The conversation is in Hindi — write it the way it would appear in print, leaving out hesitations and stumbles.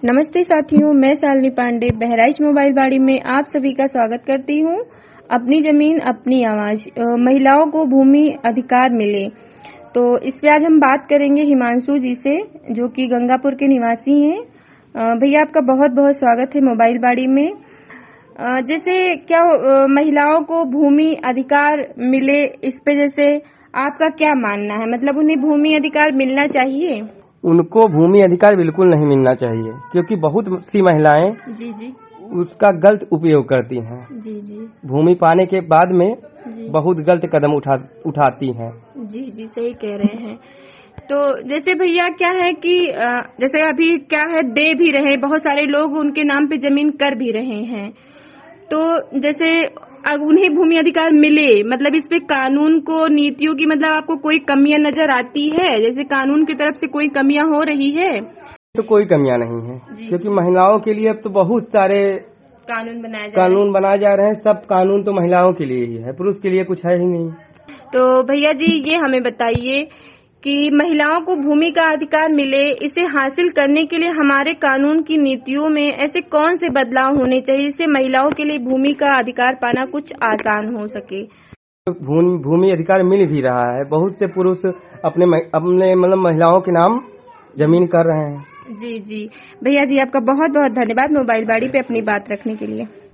नमस्ते साथियों, मैं शालिनी पांडे बहराइच मोबाइल बाड़ी में आप सभी का स्वागत करती हूँ। अपनी जमीन अपनी आवाज, महिलाओं को भूमि अधिकार मिले। तो इस पे आज हम बात करेंगे हिमांशु जी से, जो कि गंगापुर के निवासी हैं। भैया आपका बहुत बहुत स्वागत है मोबाइल बाड़ी में। जैसे क्या महिलाओं को भूमि अधिकार मिले, इस पे जैसे आपका क्या मानना है? मतलब उन्हें भूमि अधिकार मिलना चाहिए? उनको भूमि अधिकार बिल्कुल नहीं मिलना चाहिए, क्योंकि बहुत सी महिलाएं जी उसका गलत उपयोग करती हैं। जी भूमि पाने के बाद में जी बहुत गलत कदम उठाती हैं। जी सही कह रहे हैं। तो जैसे भैया क्या है कि जैसे अभी क्या है, दे भी रहे, बहुत सारे लोग उनके नाम पे जमीन कर भी रहे हैं। तो जैसे अब उन्हें भूमि अधिकार मिले, मतलब इस पे कानून को, नीतियों की मतलब आपको कोई कमियां नजर आती है? जैसे कानून की तरफ से कोई कमियां हो रही है? तो कोई कमियां नहीं है, क्योंकि महिलाओं के लिए अब तो बहुत सारे कानून बनाए जा रहे हैं। सब कानून तो महिलाओं के लिए ही है, पुरुष के लिए कुछ है ही नहीं। तो भैया जी ये हमें बताइए कि महिलाओं को भूमि का अधिकार मिले, इसे हासिल करने के लिए हमारे कानून की नीतियों में ऐसे कौन से बदलाव होने चाहिए जिससे महिलाओं के लिए भूमि का अधिकार पाना कुछ आसान हो सके? भूमि अधिकार मिल भी रहा है। बहुत से पुरुष अपने मतलब महिलाओं के नाम जमीन कर रहे हैं। जी भैया जी आपका बहुत बहुत धन्यवाद मोबाइल बाड़ी पे अपनी बात रखने के लिए।